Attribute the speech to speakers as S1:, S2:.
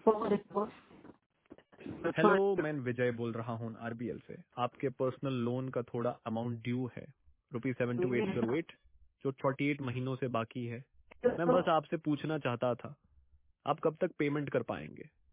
S1: Hello, मैं विजय बोल रहा हूँ आरबीएल से। आपके पर्सनल लोन का थोड़ा अमाउंट ड्यू है, ₹72808, जो 48 महीनों से बाकी है। मैं बस आपसे पूछना चाहता था, आप कब तक पेमेंट कर पाएंगे?